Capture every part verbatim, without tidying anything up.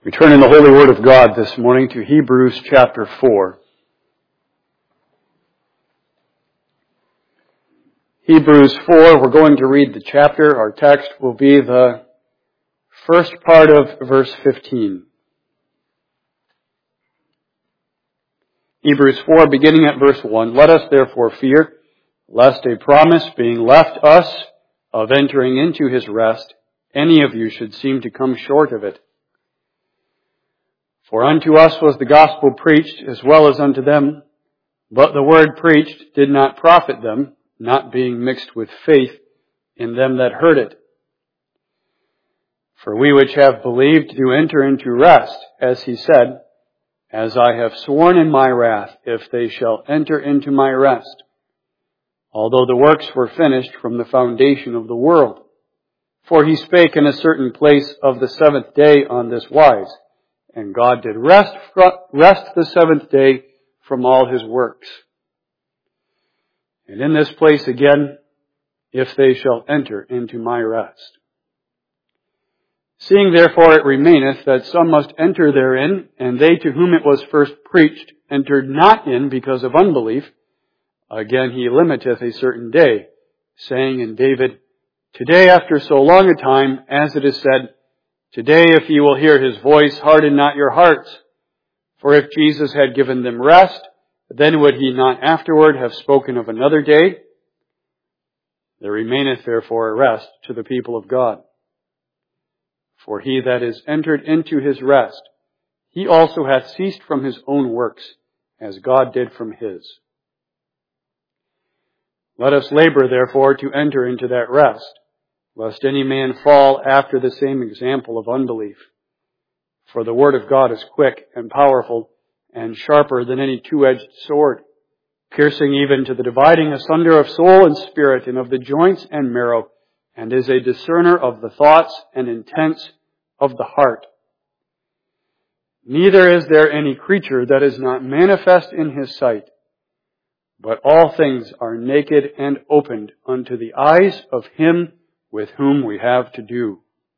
We turn in the Holy Word of God this morning to Hebrews chapter four. Hebrews four, we're going to read the chapter. Our text will be the first part of verse fifteen. Hebrews four, beginning at verse one. Let us therefore fear, lest a promise being left us of entering into his rest, any of you should seem to come short of it. For unto us was the gospel preached as well as unto them, but the word preached did not profit them, not being mixed with faith in them that heard it. For we which have believed do enter into rest, as he said, As I have sworn in my wrath, if they shall enter into my rest, although the works were finished from the foundation of the world. For he spake in a certain place of the seventh day on this wise, and God did rest, rest the seventh day from all his works. And in this place again, if they shall enter into my rest. Seeing therefore it remaineth that some must enter therein, and they to whom it was first preached entered not in because of unbelief, again he limiteth a certain day, saying in David, Today after so long a time, as it is said, Today if ye will hear his voice, harden not your hearts. For if Jesus had given them rest, then would he not afterward have spoken of another day? There remaineth therefore a rest to the people of God. For he that is entered into his rest, he also hath ceased from his own works, as God did from his. Let us labor therefore to enter into that rest, lest any man fall after the same example of unbelief. For the word of God is quick and powerful, and sharper than any two-edged sword, piercing even to the dividing asunder of soul and spirit, and of the joints and marrow, and is a discerner of the thoughts and intents of the heart. Neither is there any creature that is not manifest in his sight, but all things are naked and opened unto the eyes of him with whom we have to do.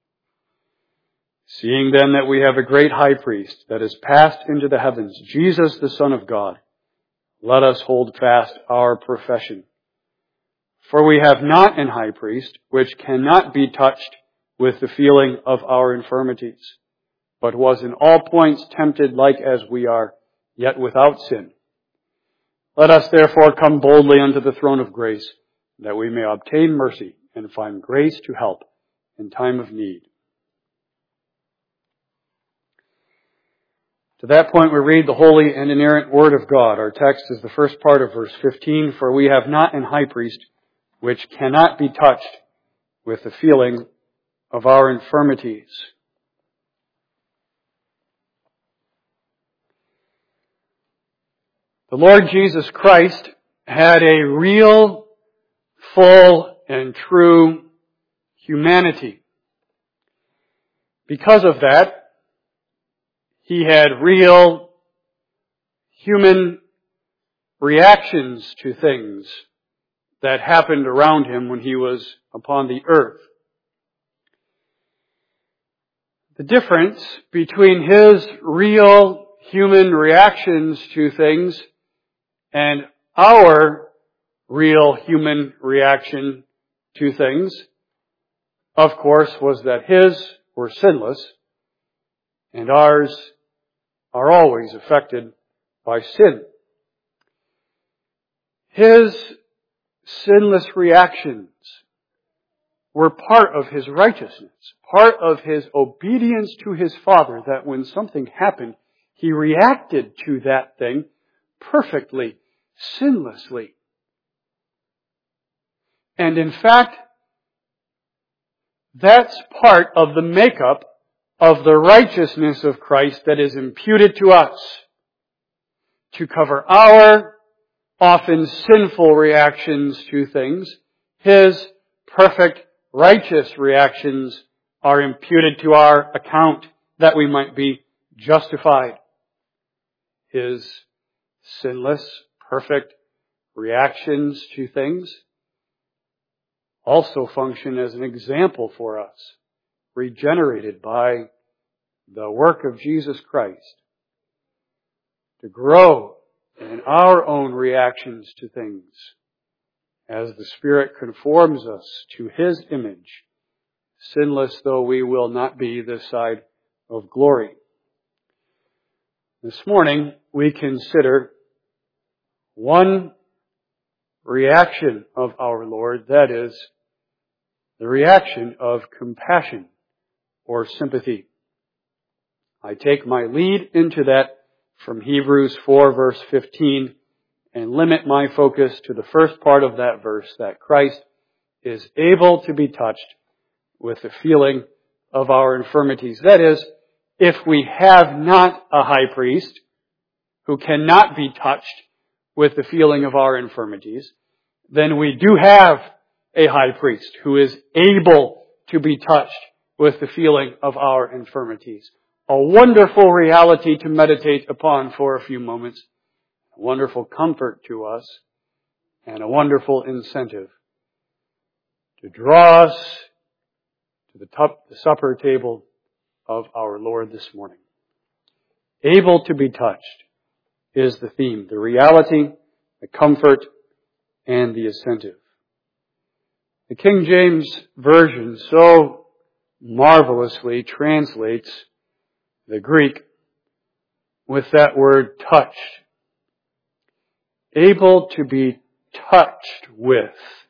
Seeing then that we have a great high priest that is passed into the heavens, Jesus the Son of God, let us hold fast our profession. For we have not an high priest which cannot be touched with the feeling of our infirmities, but was in all points tempted like as we are, yet without sin. Let us therefore come boldly unto the throne of grace, that we may obtain mercy and find grace to help in time of need. To that point we read the holy and inerrant Word of God. Our text is the first part of verse fifteen, For we have not an high priest which cannot be touched with the feeling of our infirmities. The Lord Jesus Christ had a real, full, and true humanity. Because of that, he had real human reactions to things that happened around him when he was upon the earth. The difference between his real human reactions to things and our real human reaction to things, of course, was that his were sinless and ours are always affected by sin. His sinless reactions were part of his righteousness, part of his obedience to his Father, that when something happened, he reacted to that thing perfectly, sinlessly. And in fact, that's part of the makeup of the righteousness of Christ that is imputed to us, to cover our often sinful reactions to things. His perfect righteous reactions are imputed to our account that we might be justified. His sinless, perfect reactions to things also function as an example for us, regenerated by the work of Jesus Christ, to grow in our own reactions to things as the Spirit conforms us to His image, sinless though we will not be this side of glory. This morning we consider one reaction of our Lord, that is, the reaction of compassion or sympathy. I take my lead into that from Hebrews four verse fifteen and limit my focus to the first part of that verse, that Christ is able to be touched with the feeling of our infirmities. That is, if we have not a high priest who cannot be touched with the feeling of our infirmities, then we do have a high priest who is able to be touched with the feeling of our infirmities. A wonderful reality to meditate upon for a few moments, a wonderful comfort to us, and a wonderful incentive to draw us to the, top, the supper table of our Lord this morning. Able to be touched is the theme, the reality, the comfort, and the incentive. The King James Version so marvelously translates the Greek with that word touched. Able to be touched with.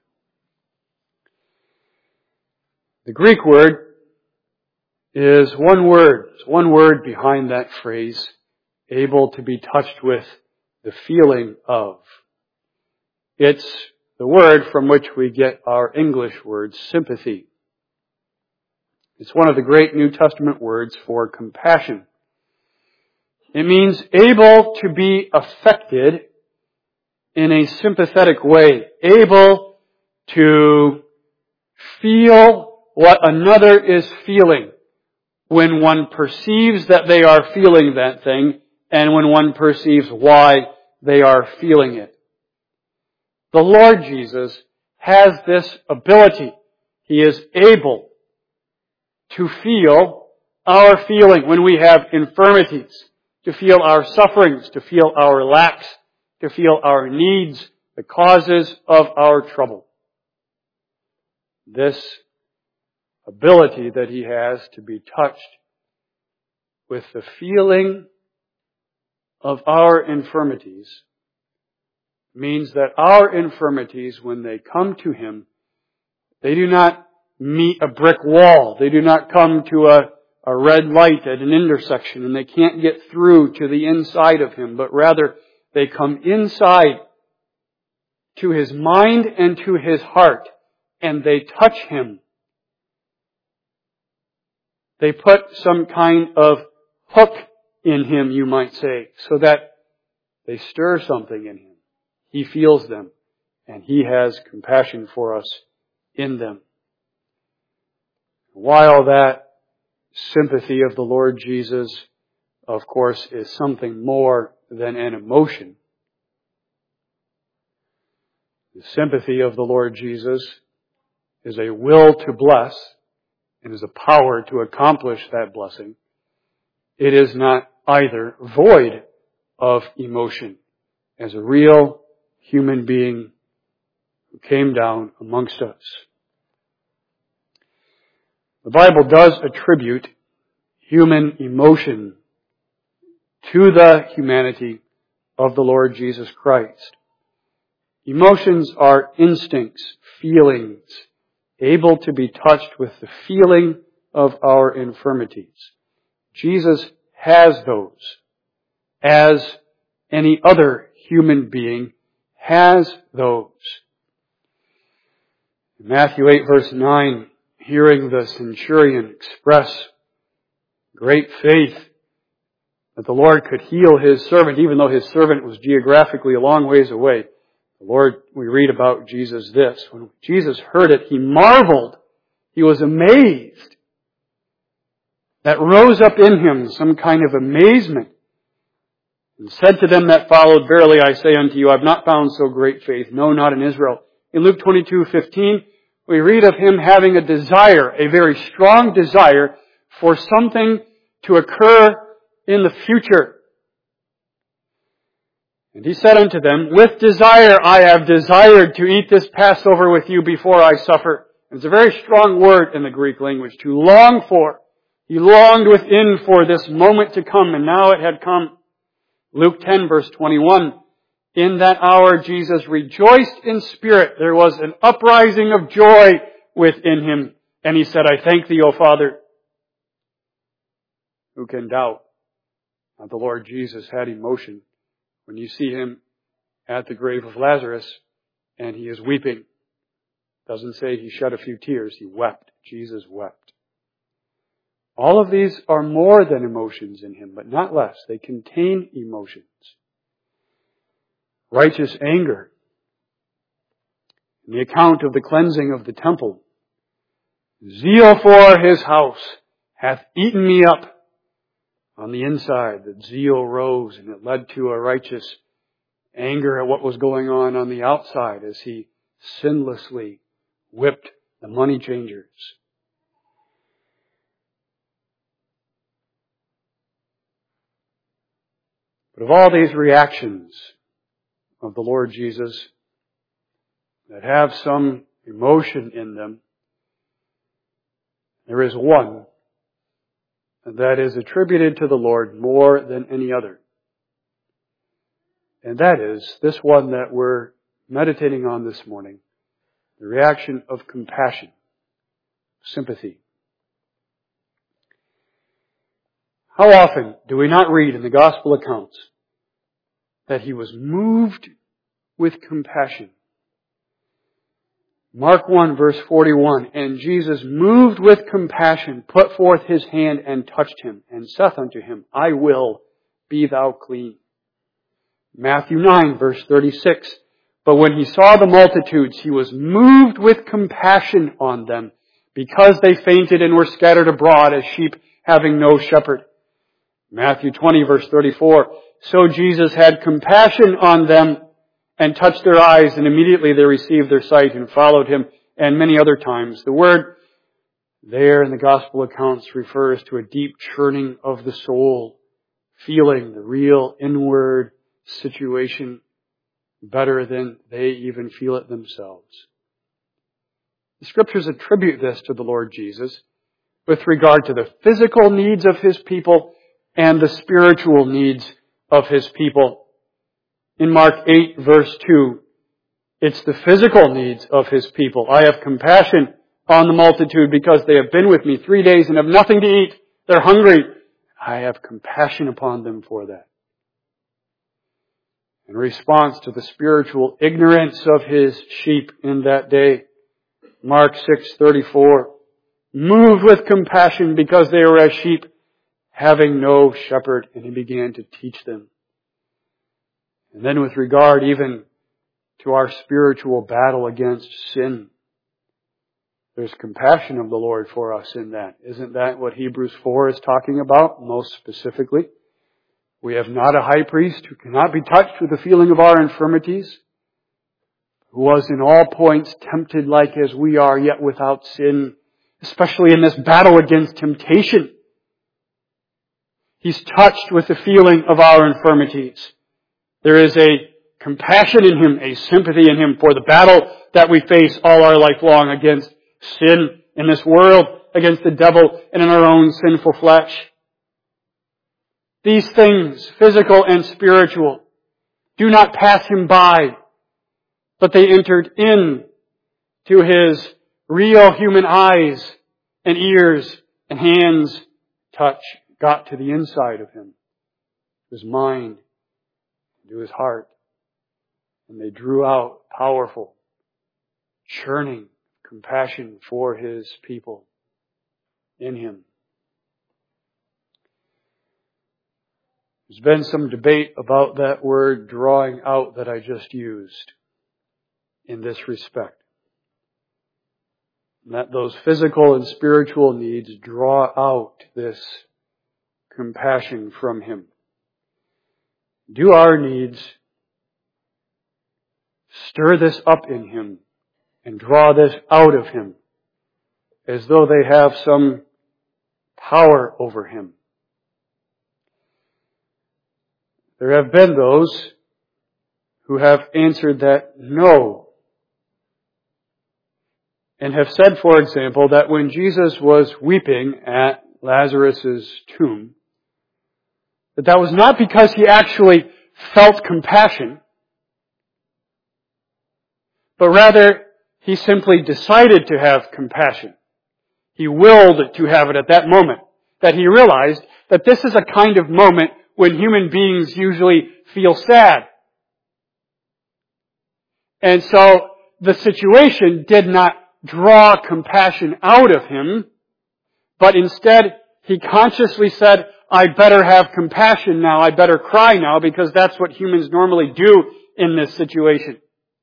The Greek word is one word. It's one word behind that phrase, able to be touched with the feeling of. It's the word from which we get our English word sympathy. It's one of the great New Testament words for compassion. It means able to be affected in a sympathetic way, able to feel what another is feeling when one perceives that they are feeling that thing and when one perceives why they are feeling it. The Lord Jesus has this ability. He is able to feel our feeling when we have infirmities, to feel our sufferings, to feel our lacks, to feel our needs, the causes of our trouble. This ability that He has to be touched with the feeling of our infirmities means that our infirmities, when they come to Him, they do not meet a brick wall. They do not come to a, a red light at an intersection and they can't get through to the inside of Him, but rather they come inside to His mind and to His heart and they touch Him. They put some kind of hook in Him, you might say, so that they stir something in Him. He feels them, and He has compassion for us in them. While that sympathy of the Lord Jesus, of course, is something more than an emotion, the sympathy of the Lord Jesus is a will to bless and is a power to accomplish that blessing. It is not either void of emotion. As a real human being who came down amongst us. The Bible does attribute human emotion to the humanity of the Lord Jesus Christ. Emotions are instincts, feelings, able to be touched with the feeling of our infirmities. Jesus has those, as any other human being has those. In Matthew eight verse nine, hearing the centurion express great faith that the Lord could heal his servant, even though his servant was geographically a long ways away. The Lord, we read about Jesus this. When Jesus heard it, He marveled. He was amazed. That rose up in Him some kind of amazement. And said to them that followed, Verily I say unto you, I have not found so great faith, no, not in Israel. In Luke twenty-two fifteen, we read of Him having a desire, a very strong desire, for something to occur in the future. And he said unto them, with desire I have desired to eat this Passover with you before I suffer. And it's a very strong word in the Greek language, to long for. He longed within for this moment to come, and now it had come. Luke ten, verse twenty-one. In that hour Jesus rejoiced in spirit. There was an uprising of joy within him. And he said, I thank thee, O Father. Who can doubt that the Lord Jesus had emotion when you see him at the grave of Lazarus and he is weeping? Doesn't say he shed a few tears. He wept. Jesus wept. All of these are more than emotions in him, but not less. They contain emotions. Righteous anger. In the account of the cleansing of the temple. Zeal for his house hath eaten me up. On the inside, the zeal rose, and it led to a righteous anger at what was going on on the outside as he sinlessly whipped the money changers. But of all these reactions of the Lord Jesus that have some emotion in them, there is one that is attributed to the Lord more than any other. And that is this one that we're meditating on this morning, the reaction of compassion, sympathy. How often do we not read in the gospel accounts that he was moved with compassion? Mark one, verse forty-one, and Jesus, moved with compassion, put forth his hand and touched him, and saith unto him, I will, be thou clean. Matthew nine, verse thirty-six, but when he saw the multitudes, he was moved with compassion on them, because they fainted and were scattered abroad as sheep having no shepherd. Matthew twenty, verse thirty-four, so Jesus had compassion on them and touched their eyes, and immediately they received their sight and followed him, and many other times. The word there in the gospel accounts refers to a deep churning of the soul, feeling the real inward situation better than they even feel it themselves. The Scriptures attribute this to the Lord Jesus with regard to the physical needs of his people and the spiritual needs of his people. In Mark eight, verse two, it's the physical needs of his people. I have compassion on the multitude because they have been with me three days and have nothing to eat. They're hungry. I have compassion upon them for that. In response to the spiritual ignorance of his sheep in that day, Mark six, thirty-four, moved with compassion because they were as sheep, having no shepherd, and he began to teach them. And then with regard even to our spiritual battle against sin, there's compassion of the Lord for us in that. Isn't that what Hebrews four is talking about most specifically? We have not a high priest who cannot be touched with the feeling of our infirmities, who was in all points tempted like as we are, yet without sin, especially in this battle against temptation. He's touched with the feeling of our infirmities. There is a compassion in him, a sympathy in him for the battle that we face all our life long against sin in this world, against the devil, and in our own sinful flesh. These things, physical and spiritual, do not pass him by, but they entered in to his real human eyes and ears and hands, touch, got to the inside of him, his mind, to his heart, and they drew out powerful, churning compassion for his people in him. There's been some debate about that word drawing out that I just used in this respect. That those physical and spiritual needs draw out this compassion from him. Do our needs stir this up in him and draw this out of him as though they have some power over him? There have been those who have answered that no, and have said, for example, that when Jesus was weeping at Lazarus' tomb, that that was not because he actually felt compassion, but rather he simply decided to have compassion. He willed to have it at that moment, that he realized that this is a kind of moment when human beings usually feel sad. And so the situation did not draw compassion out of him, but instead he consciously said, I better have compassion now, I better cry now, because that's what humans normally do in this situation.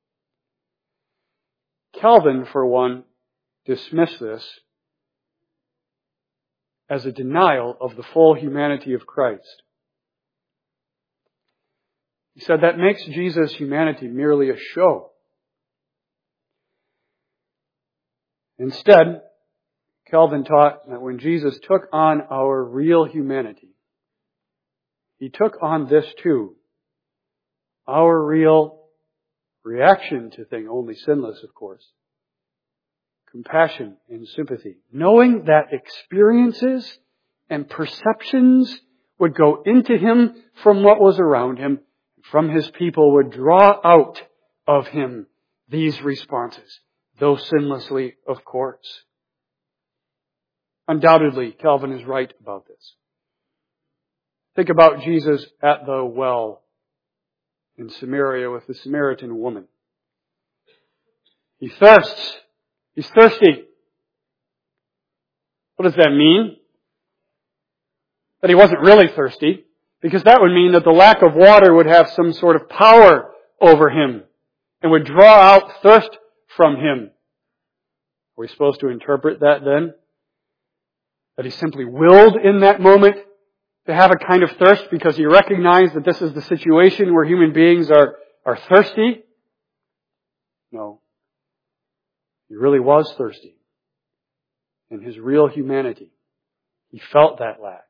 Calvin, for one, dismissed this as a denial of the full humanity of Christ. He said that makes Jesus' humanity merely a show. Instead, Calvin taught that when Jesus took on our real humanity, He took on this too, our real reaction to things, only sinless, of course, compassion and sympathy, knowing that experiences and perceptions would go into Him from what was around Him, from His people would draw out of Him these responses, though sinlessly, of course. Undoubtedly, Calvin is right about this. Think about Jesus at the well in Samaria with the Samaritan woman. He thirsts. He's thirsty. What does that mean? That he wasn't really thirsty, because that would mean that the lack of water would have some sort of power over him and would draw out thirst from him. Are we supposed to interpret that then? That he simply willed in that moment to have a kind of thirst because he recognized that this is the situation where human beings are, are thirsty? No. He really was thirsty. In his real humanity, he felt that lack.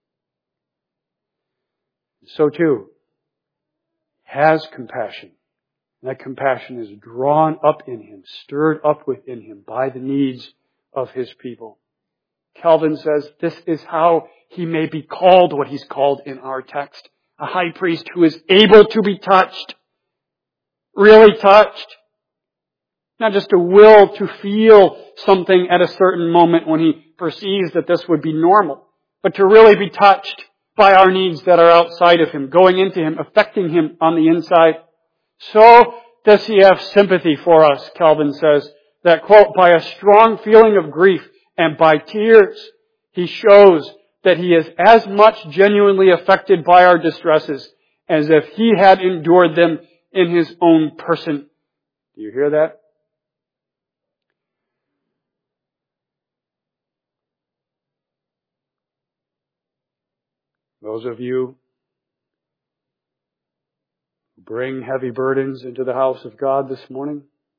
So too, has compassion. That compassion is drawn up in him, stirred up within him by the needs of his people. Calvin says this is how he may be called what he's called in our text. A high priest who is able to be touched. Really touched. Not just a will to feel something at a certain moment when he perceives that this would be normal, but to really be touched by our needs that are outside of him, going into him, affecting him on the inside. So does he have sympathy for us, Calvin says, that, quote, by a strong feeling of grief and by tears, he shows that he is as much genuinely affected by our distresses as if he had endured them in his own person. Do you hear that? Those of you who bring heavy burdens into the house of God this morning,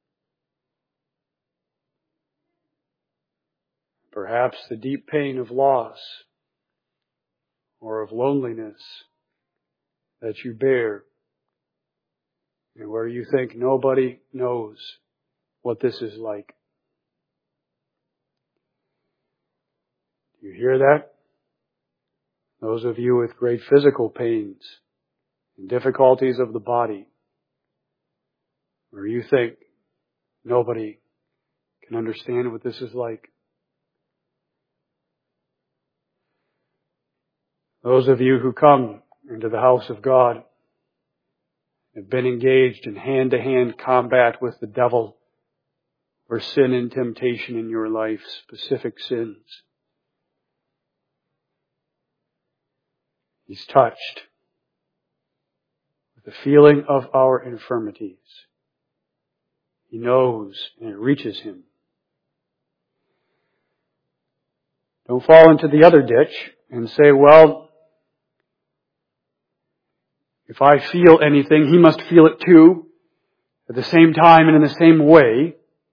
perhaps the deep pain of loss or of loneliness that you bear, and where you think nobody knows what this is like. Do you hear that? Those of you with great physical pains and difficulties of the body, where you think nobody can understand what this is like. Those of you who come into the house of God have been engaged in hand-to-hand combat with the devil or sin and temptation in your life, specific sins. He's touched with the feeling of our infirmities. He knows and it reaches him. Don't fall into the other ditch and say, well, if I feel anything, he must feel it too, at the same time and in the same way.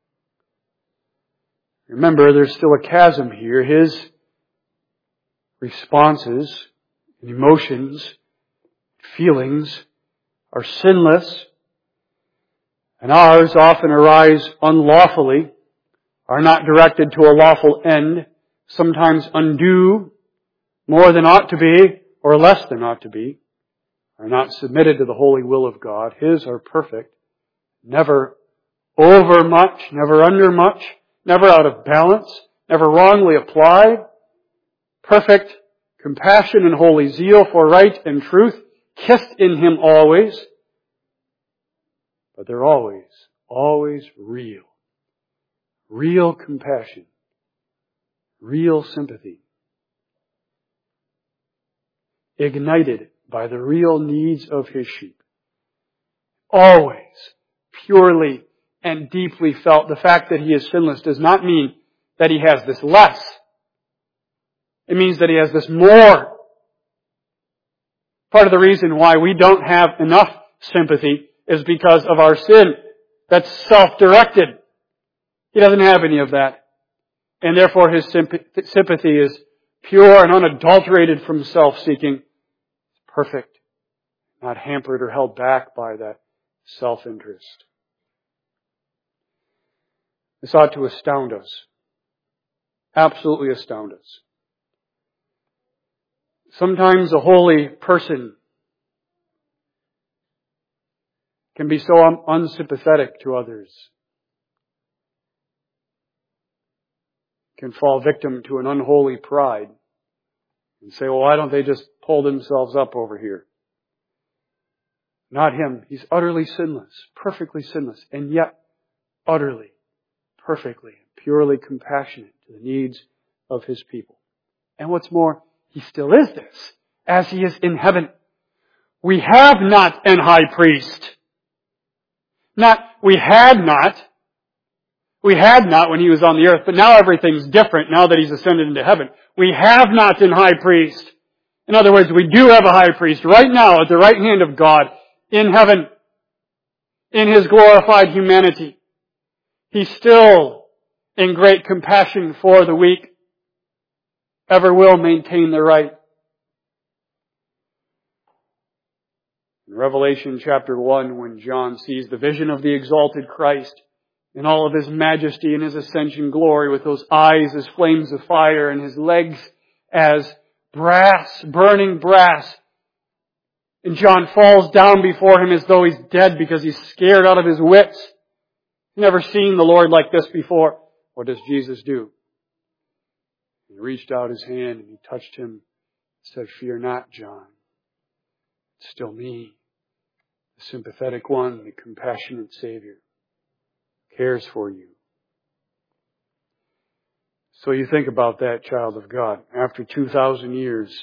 Remember, there's still a chasm here. His responses and emotions, feelings are sinless, and ours often arise unlawfully, are not directed to a lawful end, sometimes undo more than ought to be, or less than ought to be, are not submitted to the holy will of God. His are perfect, never over much, never under much, never out of balance, never wrongly applied, perfect compassion and holy zeal for right and truth, kissed in Him always, but they're always, always real. Real compassion. Real sympathy. Ignited by the real needs of His sheep. Always, purely and deeply felt. The fact that He is sinless does not mean that He has this less. It means that He has this more. Part of the reason why we don't have enough sympathy is because of our sin that's self-directed. He doesn't have any of that. And therefore His sympathy is pure and unadulterated from self-seeking. Perfect. Not hampered or held back by that self-interest. This ought to astound us. Absolutely astound us. Sometimes a holy person can be so un- unsympathetic to others. Can fall victim to an unholy pride and say, well, why don't they just pull themselves up over here? Not him. He's utterly sinless, perfectly sinless, and yet utterly, perfectly, purely compassionate to the needs of His people. And what's more, He still is this, as He is in heaven. We have not an high priest. Not, we had not. We had not when He was on the earth, but now everything's different now that He's ascended into heaven. We have not an high priest. In other words, we do have a high priest right now at the right hand of God in heaven, in His glorified humanity. He still, in great compassion for the weak, ever will maintain the right. In Revelation chapter one, when John sees the vision of the exalted Christ in all of His majesty and His ascension glory, with those eyes as flames of fire and His legs as brass, burning brass, and John falls down before Him as though he's dead because he's scared out of his wits. Never seen the Lord like this before. What does Jesus do? He reached out His hand and He touched him and said, fear not, John. It's still me, the sympathetic one, the compassionate Savior, cares for you. So you think about that, child of God. After two thousand years,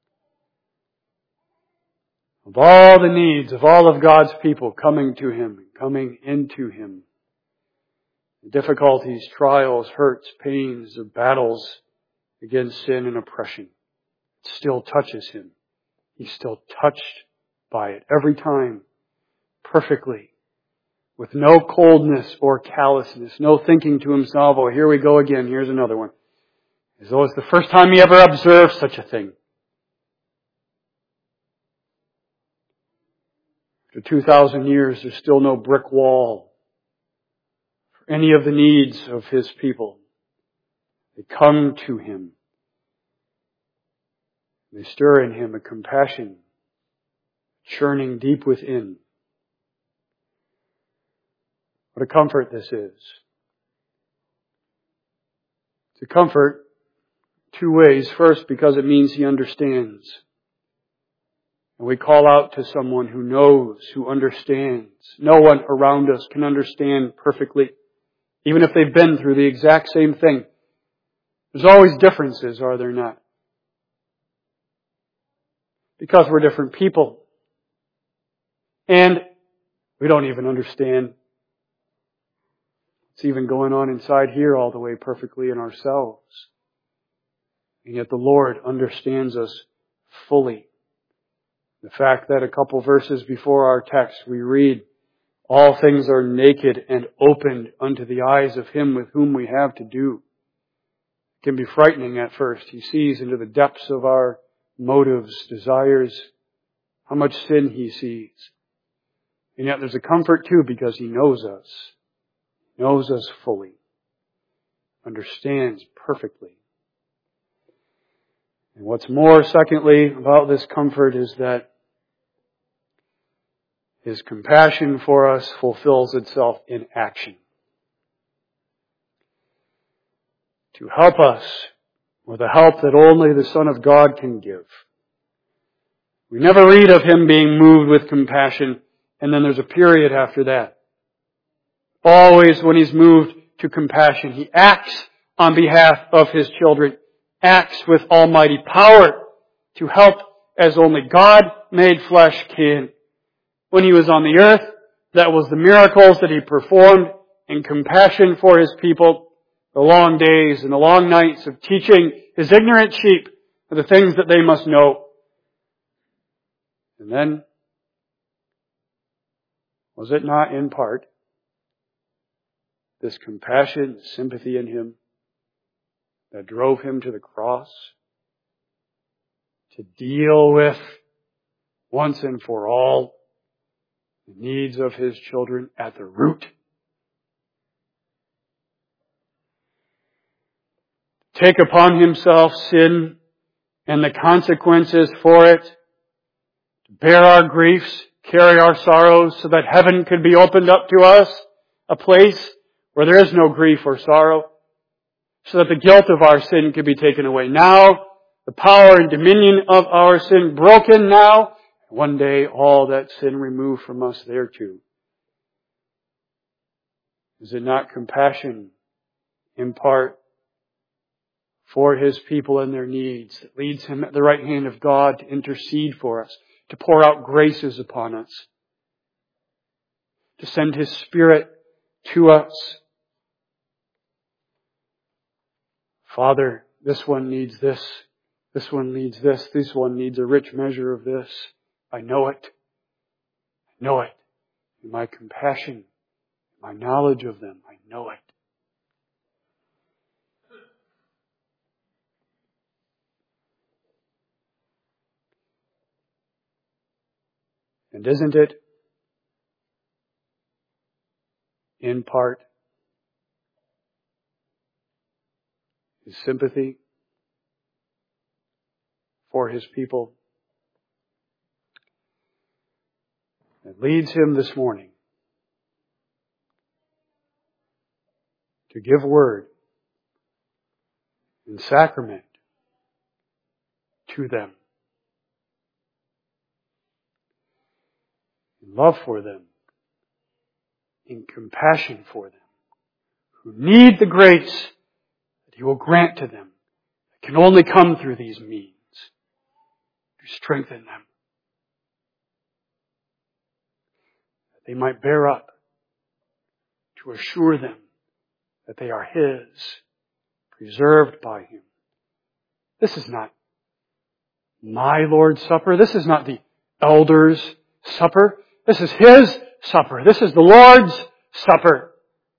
of all the needs of all of God's people coming to Him, coming into Him, the difficulties, trials, hurts, pains, or battles against sin and oppression, it still touches Him. He's still touched by it every time, perfectly, with no coldness or callousness, no thinking to Himself, oh, here we go again, here's another one. As though it's the first time He ever observed such a thing. After two thousand years, there's still no brick wall for any of the needs of His people. They come to Him. They stir in Him a compassion churning deep within. What a comfort this is. It's a comfort two ways. First, because it means He understands. And we call out to someone who knows, who understands. No one around us can understand perfectly, even if they've been through the exact same thing. There's always differences, are there not? Because we're different people. And we don't even understand what's even going on inside here all the way perfectly in ourselves. And yet the Lord understands us fully. The fact that a couple verses before our text we read, all things are naked and opened unto the eyes of Him with whom we have to do, can be frightening at first. He sees into the depths of our motives, desires, how much sin He sees. And yet there's a comfort too because He knows us. Knows us fully. Understands perfectly. And what's more, secondly, about this comfort is that His compassion for us fulfills itself in action. To help us with a help that only the Son of God can give. We never read of Him being moved with compassion, and then there's a period after that. Always when He's moved to compassion, He acts on behalf of His children, acts with almighty power to help as only God made flesh can. When He was on the earth, that was the miracles that He performed in compassion for His people, the long days and the long nights of teaching His ignorant sheep the things that they must know. And then, was it not in part this compassion, sympathy in Him that drove Him to the cross to deal with once and for all the needs of His children at the root? Take upon Himself sin and the consequences for it, to bear our griefs, carry our sorrows so that heaven could be opened up to us, a place where there is no grief or sorrow, so that the guilt of our sin could be taken away now, the power and dominion of our sin broken now, one day all that sin removed from us there too. Is it not compassion in part for His people and their needs that leads Him at the right hand of God to intercede for us, to pour out graces upon us, to send His Spirit to us? Father, this one needs this. This one needs this. This one needs a rich measure of this. I know it. I know it. In my compassion, my knowledge of them, I know it. And isn't it, in part, His sympathy for His people that leads Him this morning to give word in sacrament to them, in love for them, in compassion for them, who need the grace that He will grant to them that can only come through these means to strengthen them, that they might bear up, to assure them that they are His, preserved by Him. This is not my Lord's Supper. This is not the elders' supper. This is His supper. This is the Lord's Supper.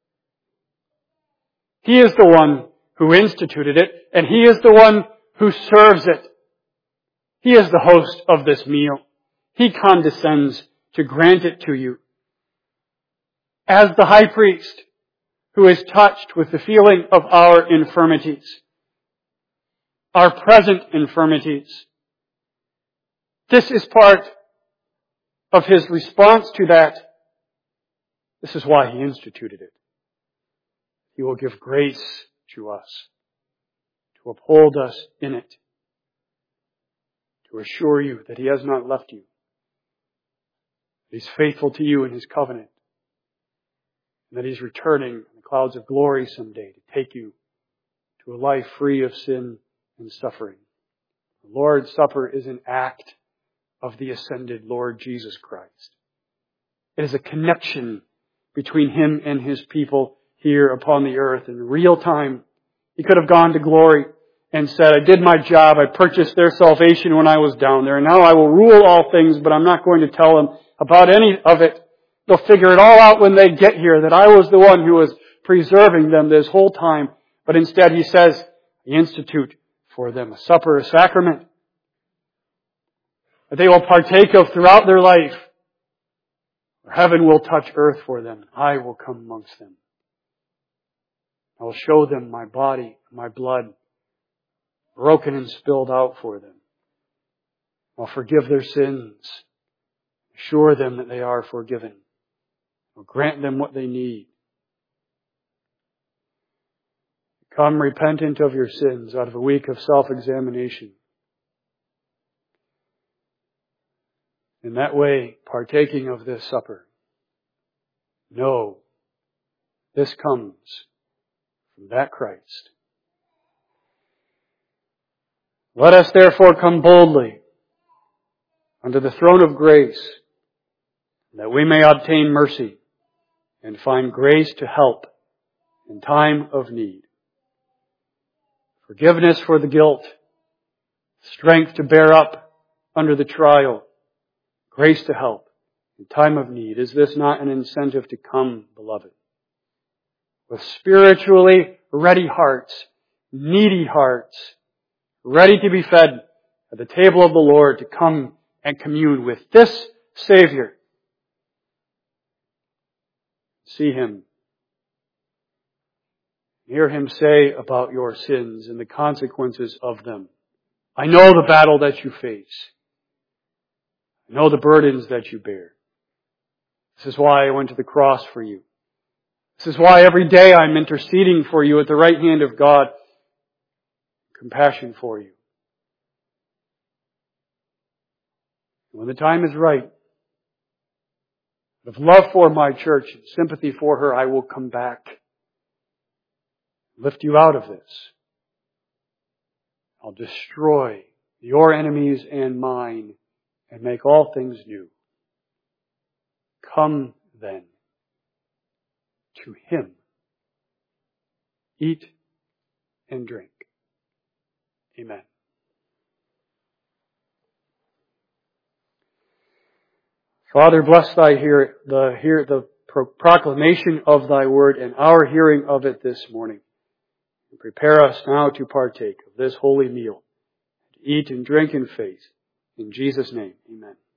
He is the one who instituted it, and He is the one who serves it. He is the host of this meal. He condescends to grant it to you. As the high priest who is touched with the feeling of our infirmities, our present infirmities. This is part of His response to that. This is why He instituted it. He will give grace to us, to uphold us in it, to assure you that He has not left you. He's faithful to you in His covenant, and that He's returning in the clouds of glory someday to take you to a life free of sin and suffering. The Lord's Supper is an act of the ascended Lord Jesus Christ. It is a connection between Him and His people here upon the earth in real time. He could have gone to glory and said, I did my job, I purchased their salvation when I was down there, and now I will rule all things, but I'm not going to tell them about any of it. They'll figure it all out when they get here, that I was the one who was preserving them this whole time. But instead He says, I institute for them a supper, a sacrament, that they will partake of throughout their life. Heaven will touch earth for them. I will come amongst them. I will show them my body, my blood, broken and spilled out for them. I'll forgive their sins. Assure them that they are forgiven. I'll grant them what they need. Come repentant of your sins out of a week of self-examination. In that way, partaking of this supper, know this comes from that Christ. Let us therefore come boldly unto the throne of grace, that we may obtain mercy and find grace to help in time of need. Forgiveness for the guilt, strength to bear up under the trial, grace to help in time of need. Is this not an incentive to come, beloved? With spiritually ready hearts, needy hearts, ready to be fed at the table of the Lord, to come and commune with this Savior. See Him. Hear Him say about your sins and the consequences of them. I know the battle that you face. I know the burdens that you bear. This is why I went to the cross for you. This is why every day I'm interceding for you at the right hand of God. Compassion for you. When the time is right, out of love for my church and sympathy for her, I will come back. Lift you out of this. I'll destroy your enemies and mine and make all things new. Come then to Him. Eat and drink. Amen. Father, bless thy hear the hear the pro- proclamation of thy word and our hearing of it this morning. And prepare us now to partake of this holy meal, to eat and drink in faith. In Jesus' name, amen.